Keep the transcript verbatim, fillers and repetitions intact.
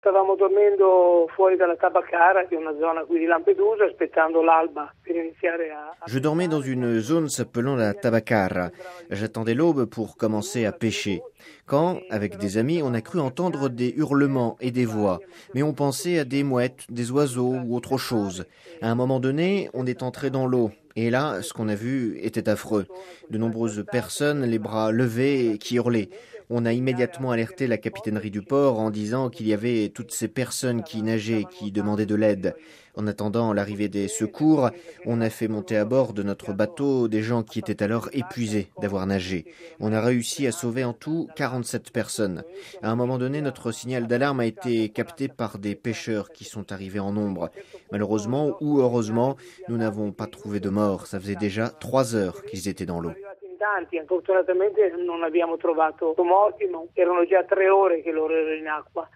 Stavamo dormendo fuori dalla Tabaccara, che è una zona qui di Lampedusa, aspettando l'alba per iniziare a... Je dormais dans une zone s'appelant la Tabaccara. J'attendais l'aube pour commencer à pêcher. Quand, avec des amis, on a cru entendre des hurlements et des voix, mais on pensait à des mouettes, des oiseaux ou autre chose. À un moment donné, on est entré dans l'eau. Et là, ce qu'on a vu était affreux. De nombreuses personnes, les bras levés, qui hurlaient. On a immédiatement alerté la capitainerie du port en disant qu'il y avait toutes ces personnes qui nageaient, qui demandaient de l'aide. En attendant l'arrivée des secours, on a fait monter à bord de notre bateau des gens qui étaient alors épuisés d'avoir nagé. On a réussi à sauver en tout quarante-sept personnes. À un moment donné, notre signal d'alarme a été capté par des pêcheurs qui sont arrivés en nombre. Malheureusement ou heureusement, nous n'avons pas trouvé de mort. Ça faisait déjà trois heures qu'ils étaient dans l'eau. Tanti, fortunatamente non abbiamo trovato morti, ma erano già tre ore che loro erano in acqua.